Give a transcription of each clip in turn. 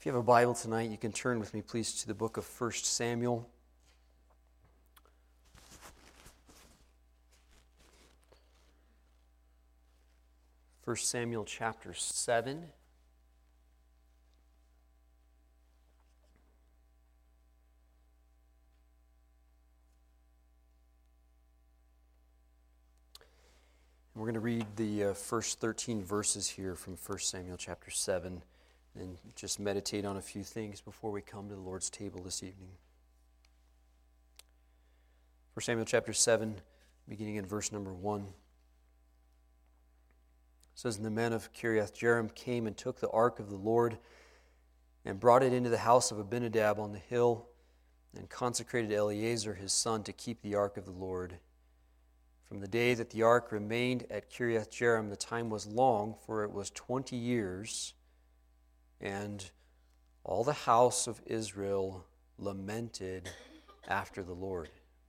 If you have a Bible tonight, you can turn with me, please, to the book of 1 Samuel. 1 Samuel chapter 7. We're going to read the first 13 verses here from 1 Samuel chapter 7 and just meditate on a few things before we come to the Lord's table this evening. 1 Samuel chapter 7, beginning in verse number 1. It says, "And the men of Kiriath-Jearim came and took the ark of the Lord and brought it into the house of Abinadab on the hill and consecrated Eleazar his son to keep the ark of the Lord. From the day that the ark remained at Kiriath-Jearim, the time was long, for it was 20 years, and all the house of Israel lamented after the Lord.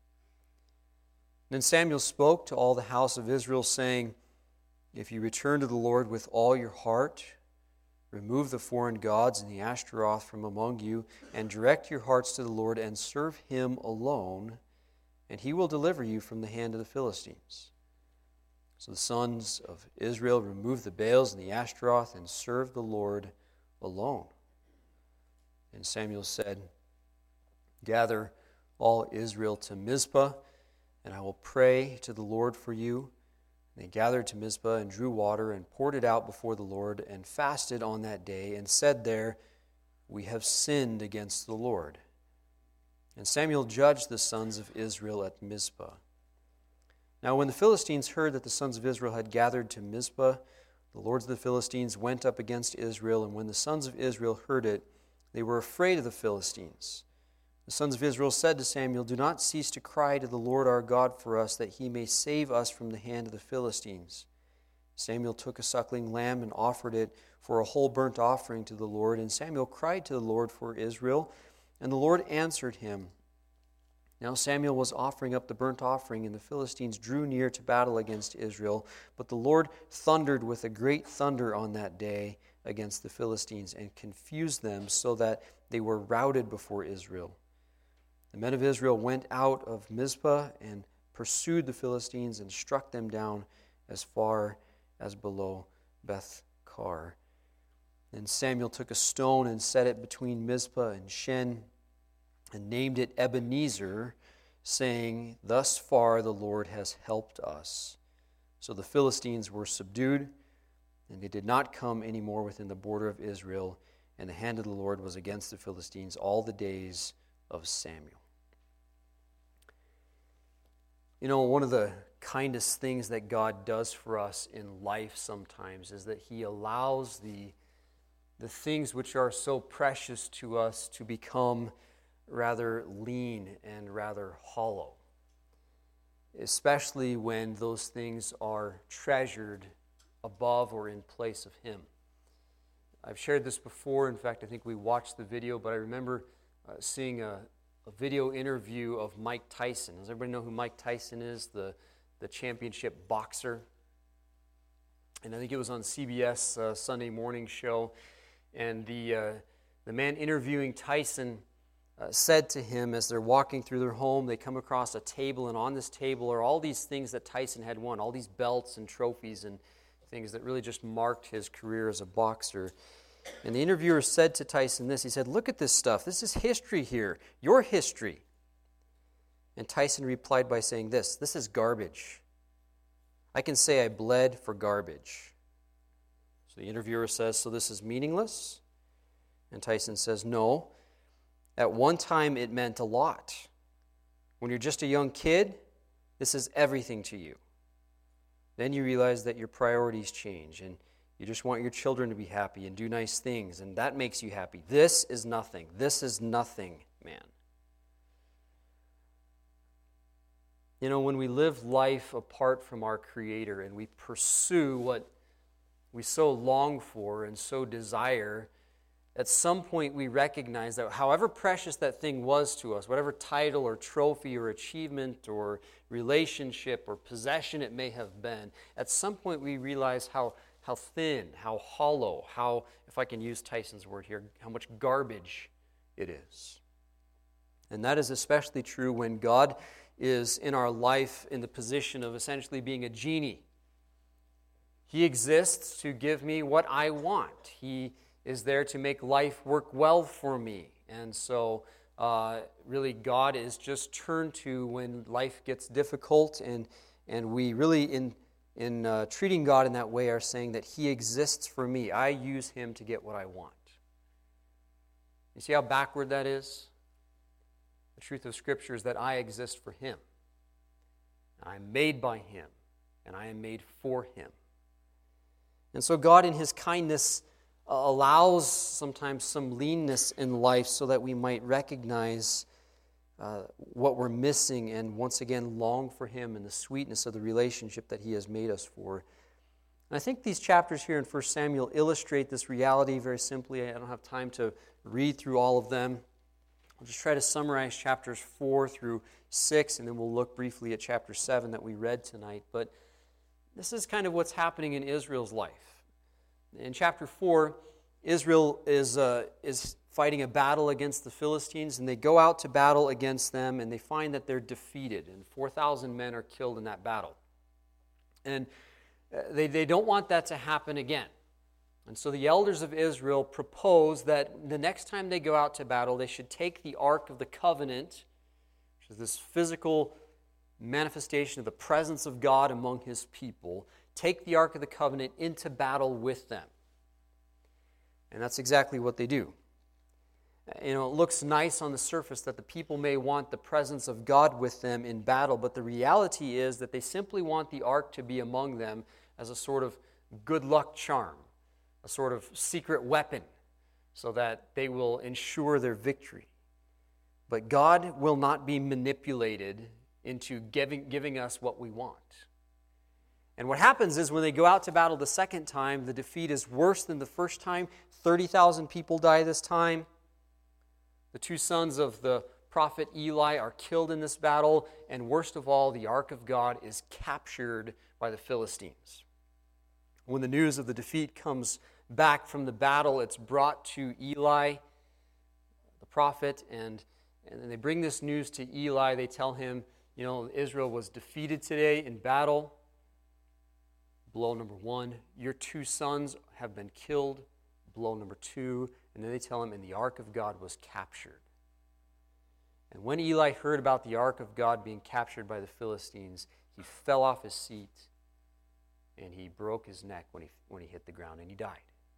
Then Samuel spoke to all the house of Israel, saying, If you return to the Lord with all your heart, remove the foreign gods and the Ashtaroth from among you, and direct your hearts to the Lord, and serve Him alone, and He will deliver you from the hand of the Philistines. So the sons of Israel removed the Baals and the Ashtaroth, and served the Lord alone. And Samuel said, Gather all Israel to Mizpah, and I will pray to the Lord for you. And they gathered to Mizpah and drew water and poured it out before the Lord and fasted on that day and said there, We have sinned against the Lord. And Samuel judged the sons of Israel at Mizpah. Now when the Philistines heard that the sons of Israel had gathered to Mizpah, the lords of the Philistines went up against Israel, and when the sons of Israel heard it, they were afraid of the Philistines. The sons of Israel said to Samuel, Do not cease to cry to the Lord our God for us, that He may save us from the hand of the Philistines. Samuel took a suckling lamb and offered it for a whole burnt offering to the Lord, and Samuel cried to the Lord for Israel, and the Lord answered him. Now Samuel was offering up the burnt offering, and the Philistines drew near to battle against Israel. But the Lord thundered with a great thunder on that day against the Philistines, and confused them so that they were routed before Israel. The men of Israel went out of Mizpah and pursued the Philistines and struck them down as far as below Beth-kar. Then Samuel took a stone and set it between Mizpah and Shen, and named it Ebenezer, saying, Thus far the Lord has helped us. So the Philistines were subdued, and they did not come any more within the border of Israel, and the hand of the Lord was against the Philistines all the days of Samuel. You know, one of the kindest things that God does for us in life sometimes is that He allows the things which are so precious to us to become rather lean and rather hollow, especially when those things are treasured above or in place of Him. I've shared this before. In fact, I think we watched the video, but I remember seeing a video interview of Mike Tyson. Does everybody know who Mike Tyson is? The championship boxer. And I think it was on CBS Sunday morning show. And the man interviewing Tyson said to him, as they're walking through their home, they come across a table, and on this table are all these things that Tyson had won, all these belts and trophies and things that really just marked his career as a boxer. And the interviewer said to Tyson this, he said, Look at this stuff, this is history here, your history. And Tyson replied by saying this is garbage. I can say I bled for garbage. So the interviewer says, So this is meaningless? And Tyson says, No. At one time, it meant a lot. When you're just a young kid, this is everything to you. Then you realize that your priorities change, and you just want your children to be happy and do nice things, and that makes you happy. This is nothing. This is nothing, man. You know, when we live life apart from our Creator and we pursue what we so long for and so desire, at some point we recognize that however precious that thing was to us, whatever title or trophy or achievement or relationship or possession it may have been, at some point we realize how how thin, how hollow, how, if I can use Tyson's word here, how much garbage it is. And that is especially true when God is in our life in the position of essentially being a genie. He exists to give me what I want. He is there to make life work well for me. And so really God is just turned to when life gets difficult, and we really in treating God in that way are saying that He exists for me. I use Him to get what I want. You see how backward that is? The truth of Scripture is that I exist for Him. I am made by Him, and I am made for Him. And so God in His kindness allows sometimes some leanness in life so that we might recognize what we're missing and once again long for Him and the sweetness of the relationship that He has made us for. And I think these chapters here in 1 Samuel illustrate this reality very simply. I don't have time to read through all of them. I'll just try to summarize chapters 4 through 6, and then we'll look briefly at chapter 7 that we read tonight. But this is kind of what's happening in Israel's life. In chapter 4, Israel is fighting a battle against the Philistines, and they go out to battle against them, and they find that they're defeated, and 4,000 men are killed in that battle. And they don't want that to happen again. And so the elders of Israel propose that the next time they go out to battle, they should take the Ark of the Covenant, which is this physical manifestation of the presence of God among His people, take the Ark of the Covenant into battle with them. And that's exactly what they do. It looks nice on the surface that the people may want the presence of God with them in battle, but the reality is that they simply want the ark to be among them as a sort of good luck charm, a sort of secret weapon, so that they will ensure their victory. But God will not be manipulated into giving us what we want. And what happens is when they go out to battle the second time, the defeat is worse than the first time. 30,000 people die this time. The two sons of the prophet Eli are killed in this battle, and worst of all, the Ark of God is captured by the Philistines. When the news of the defeat comes back from the battle, it's brought to Eli, the prophet, and they bring this news to Eli. They tell him, Israel was defeated today in battle. Blow number 1, your 2 sons have been killed. Blow number 2, and then they tell him, and the Ark of God was captured. And when Eli heard about the Ark of God being captured by the Philistines, he fell off his seat, and he broke his neck when he hit the ground, and he died.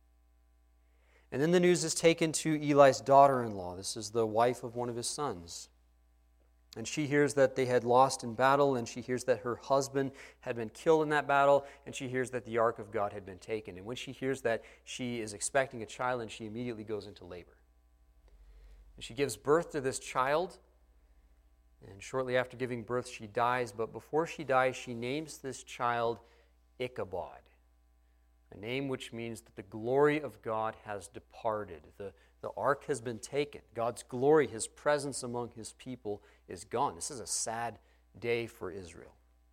And then the news is taken to Eli's daughter-in-law. This is the wife of one of his sons. And she hears that they had lost in battle, and she hears that her husband had been killed in that battle, and she hears that the Ark of God had been taken. And when she hears that, she is expecting a child, and she immediately goes into labor. And she gives birth to this child, and shortly after giving birth, she dies. But before she dies, she names this child Ichabod, a name which means that the glory of God has departed. The ark has been taken. God's glory, His presence among His people is gone. This is a sad day for Israel.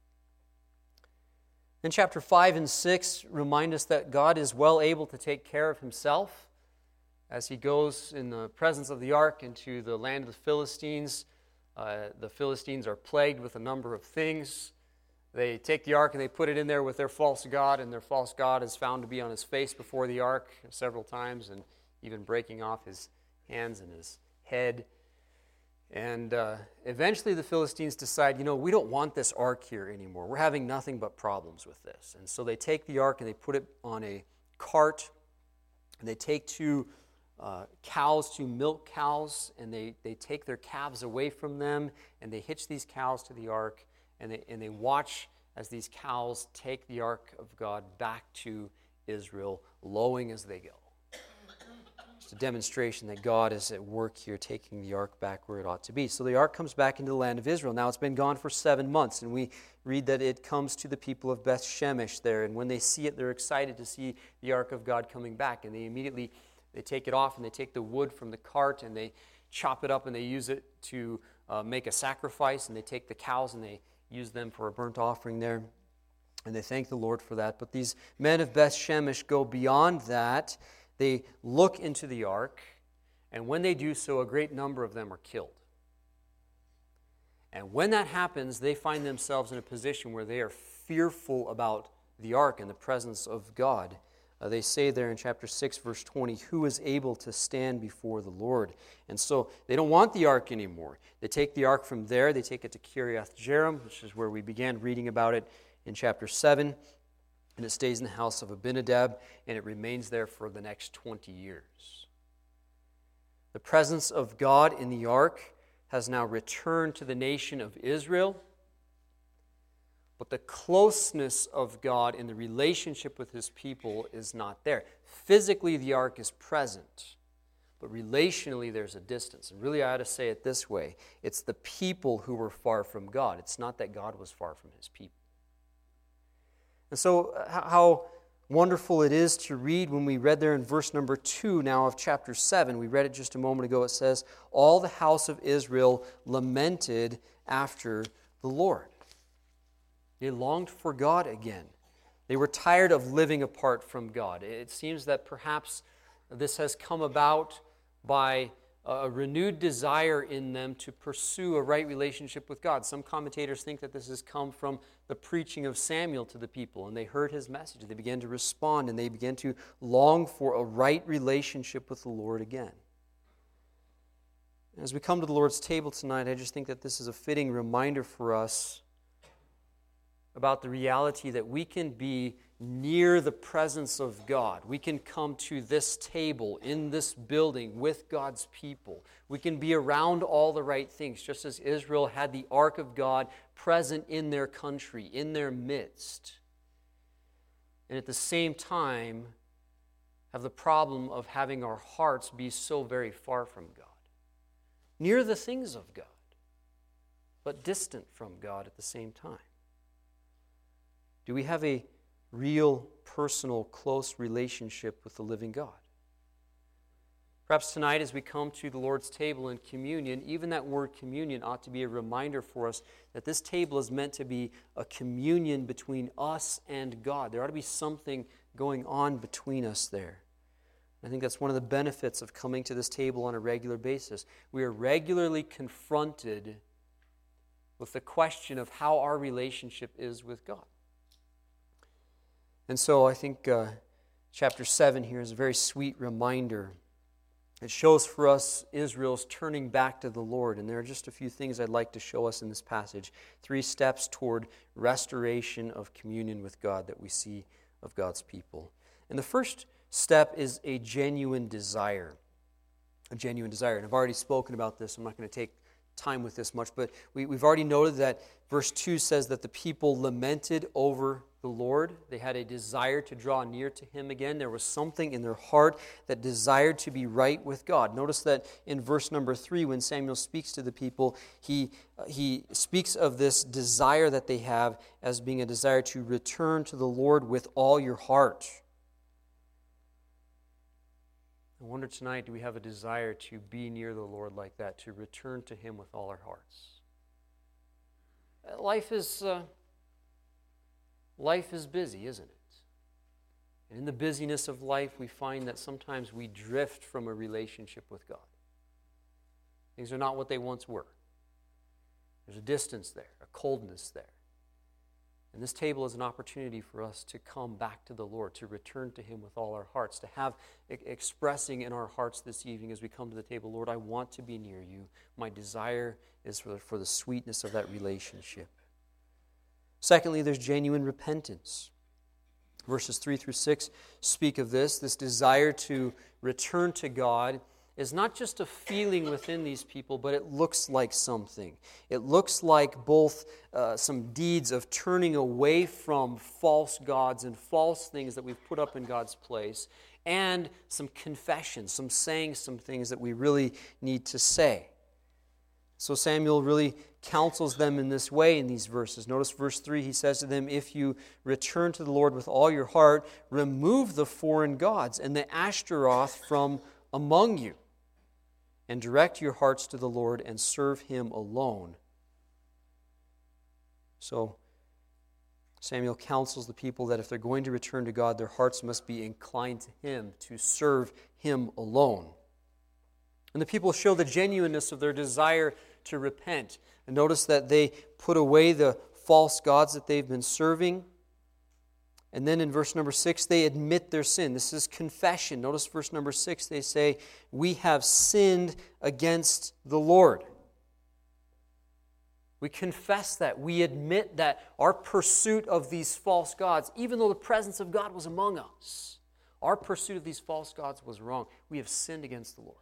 Then chapter 5 and 6 remind us that God is well able to take care of Himself. As He goes in the presence of the ark into the land of the Philistines are plagued with a number of things. They take the ark and they put it in there with their false god, and their false god is found to be on his face before the ark several times, and even breaking off his hands and his head. And eventually the Philistines decide, we don't want this ark here anymore. We're having nothing but problems with this. And so they take the ark and they put it on a cart, and they take 2 cows, 2 milk cows, and they take their calves away from them, and they hitch these cows to the ark, and they watch as these cows take the Ark of God back to Israel, lowing as they go. It's a demonstration that God is at work here, taking the ark back where it ought to be. So the ark comes back into the land of Israel. Now it's been gone for 7 months, and we read that it comes to the people of Beth Shemesh there, and when they see it, they're excited to see the ark of God coming back, and they take it off, and they take the wood from the cart, and they chop it up, and they use it to make a sacrifice, and they take the cows, and they use them for a burnt offering there. And they thank the Lord for that. But these men of Beth Shemesh go beyond that. They look into the ark, and when they do so, a great number of them are killed. And when that happens, they find themselves in a position where they are fearful about the ark and the presence of God. They say there in chapter 6, verse 20, who is able to stand before the Lord? And so they don't want the ark anymore. They take the ark from there. They take it to Kiriath Jearim, which is where we began reading about it in chapter 7. And it stays in the house of Abinadab, and it remains there for the next 20 years. The presence of God in the ark has now returned to the nation of Israel. But the closeness of God in the relationship with His people is not there. Physically, the ark is present, but relationally, there's a distance. And really, I ought to say it this way. It's the people who were far from God. It's not that God was far from His people. And so, how wonderful it is to read when we read there in verse number 2 now of chapter 7. We read it just a moment ago. It says, all the house of Israel lamented after the Lord. They longed for God again. They were tired of living apart from God. It seems that perhaps this has come about by a renewed desire in them to pursue a right relationship with God. Some commentators think that this has come from the preaching of Samuel to the people, and they heard his message. They began to respond, and they began to long for a right relationship with the Lord again. As we come to the Lord's table tonight, I just think that this is a fitting reminder for us about the reality that we can be near the presence of God. We can come to this table in this building with God's people. We can be around all the right things, just as Israel had the ark of God present in their country, in their midst. And at the same time, have the problem of having our hearts be so very far from God. Near the things of God, but distant from God at the same time. Do we have a real, personal, close relationship with the living God? Perhaps tonight as we come to the Lord's table in communion, even that word communion ought to be a reminder for us that this table is meant to be a communion between us and God. There ought to be something going on between us there. I think that's one of the benefits of coming to this table on a regular basis. We are regularly confronted with the question of how our relationship is with God. And so I think chapter 7 here is a very sweet reminder. It shows for us Israel's turning back to the Lord. And there are just a few things I'd like to show us in this passage. 3 steps toward restoration of communion with God that we see of God's people. And the first step is a genuine desire. A genuine desire. And I've already spoken about this. I'm not going to take time with this much, but we've already noted that verse 2 says that the people lamented over the Lord. They had a desire to draw near to Him again. There was something in their heart that desired to be right with God. Notice that in verse number 3, when Samuel speaks to the people, he speaks of this desire that they have as being a desire to return to the Lord with all your heart. I wonder tonight, do we have a desire to be near the Lord like that, to return to Him with all our hearts? Life is busy, isn't it? And in the busyness of life, we find that sometimes we drift from a relationship with God. Things are not what they once were. There's a distance there, a coldness there. And this table is an opportunity for us to come back to the Lord, to return to Him with all our hearts, to have expressing in our hearts this evening as we come to the table, Lord, I want to be near You. My desire is for the sweetness of that relationship. Secondly, there's genuine repentance. Verses 3 through 6 speak of this. This desire to return to God is not just a feeling within these people, but it looks like something. It looks like both some deeds of turning away from false gods and false things that we've put up in God's place, and some confession, some saying some things that we really need to say. So Samuel really counsels them in this way in these verses. Notice verse 3, he says to them, if you return to the Lord with all your heart, remove the foreign gods and the Ashtaroth from among you, and direct your hearts to the Lord and serve Him alone. So Samuel counsels the people that if they're going to return to God, their hearts must be inclined to Him, to serve Him alone. And the people show the genuineness of their desire to repent. And notice that they put away the false gods that they've been serving. And then in verse number 6, they admit their sin. This is confession. Notice verse number 6, they say, "We have sinned against the Lord." We confess that. We admit that our pursuit of these false gods, even though the presence of God was among us, our pursuit of these false gods was wrong. We have sinned against the Lord.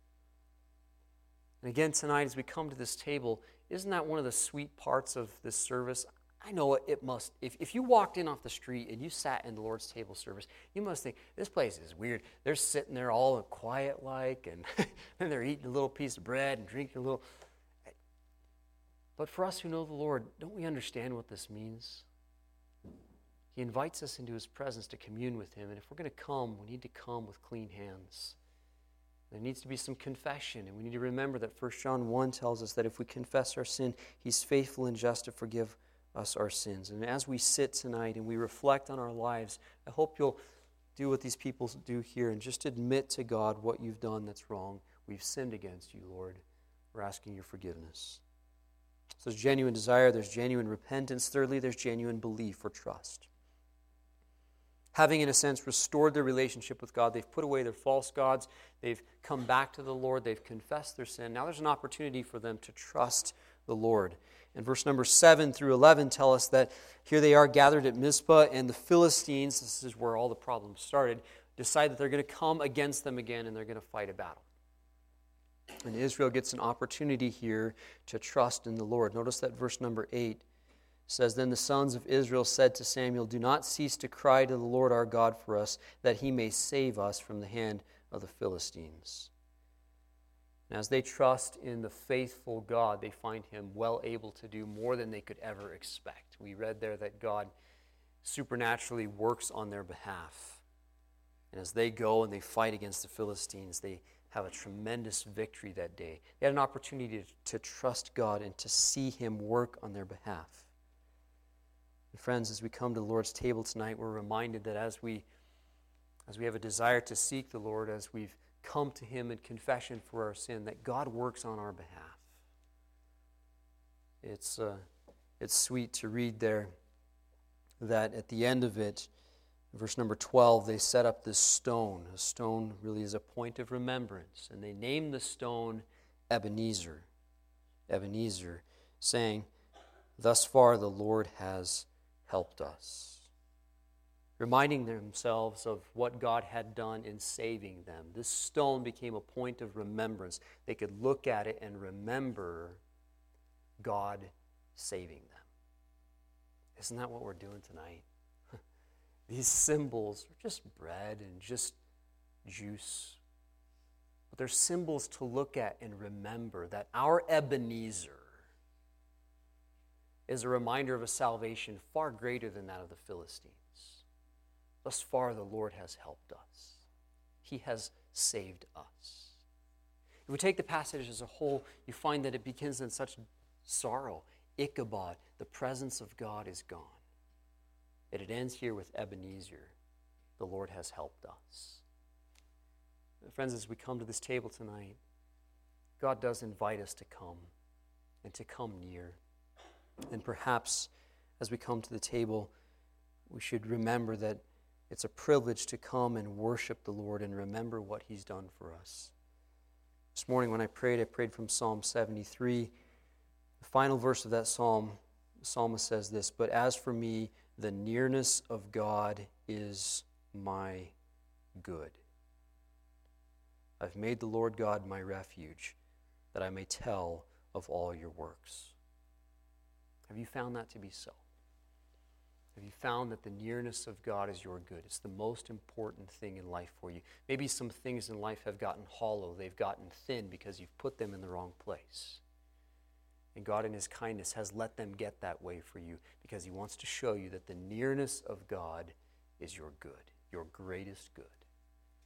And again tonight, as we come to this table, isn't that one of the sweet parts of this service? I know it must. If you walked in off the street and you sat in the Lord's table service, you must think, this place is weird. They're sitting there all quiet like, and then they're eating a little piece of bread and drinking a little. But for us who know the Lord, don't we understand what this means? He invites us into His presence to commune with Him. And if we're going to come, we need to come with clean hands. There needs to be some confession. And we need to remember that 1 John 1 tells us that if we confess our sin, He's faithful and just to forgive us our sins. And as we sit tonight and we reflect on our lives, I hope you'll do what these people do here and just admit to God what you've done that's wrong. We've sinned against you, Lord. We're asking your forgiveness. So there's genuine desire, there's genuine repentance. Thirdly, there's genuine belief or trust. Having, in a sense, restored their relationship with God, they've put away their false gods, they've come back to the Lord, they've confessed their sin. Now there's an opportunity for them to trust the Lord. And verse number 7 through 11 tell us that here they are gathered at Mizpah, and the Philistines, this is where all the problems started, decide that they're going to come against them again and they're going to fight a battle. And Israel gets an opportunity here to trust in the Lord. Notice that verse number 8 says, "Then the sons of Israel said to Samuel, 'Do not cease to cry to the Lord our God for us, that He may save us from the hand of the Philistines.'" And as they trust in the faithful God, they find Him well able to do more than they could ever expect. We read there that God supernaturally works on their behalf. And as they go and they fight against the Philistines, they have a tremendous victory that day. They had an opportunity to trust God and to see Him work on their behalf. And friends, as we come to the Lord's table tonight, we're reminded that as we have a desire to seek the Lord, as we've come to Him in confession for our sin, that God works on our behalf. It's sweet to read there that at the end of it, verse number 12, they set up this stone. A stone really is a point of remembrance. And they named the stone Ebenezer. Ebenezer, saying, "Thus far the Lord has helped us." Reminding themselves of what God had done in saving them. This stone became a point of remembrance. They could look at it and remember God saving them. Isn't that what we're doing tonight? These symbols are just bread and just juice. But they're symbols to look at and remember that our Ebenezer is a reminder of a salvation far greater than that of the Philistines. Thus far, the Lord has helped us. He has saved us. If we take the passage as a whole, you find that it begins in such sorrow. Ichabod, the presence of God is gone. And it ends here with Ebenezer. The Lord has helped us. Friends, as we come to this table tonight, God does invite us to come and to come near. And perhaps as we come to the table, we should remember that it's a privilege to come and worship the Lord and remember what He's done for us. This morning when I prayed from Psalm 73. The final verse of that psalm, the psalmist says this, "But as for me, the nearness of God is my good. I've made the Lord God my refuge, that I may tell of all your works." Have you found that to be so? Have you found that the nearness of God is your good? It's the most important thing in life for you. Maybe some things in life have gotten hollow, they've gotten thin because you've put them in the wrong place. And God in His kindness has let them get that way for you because He wants to show you that the nearness of God is your good, your greatest good.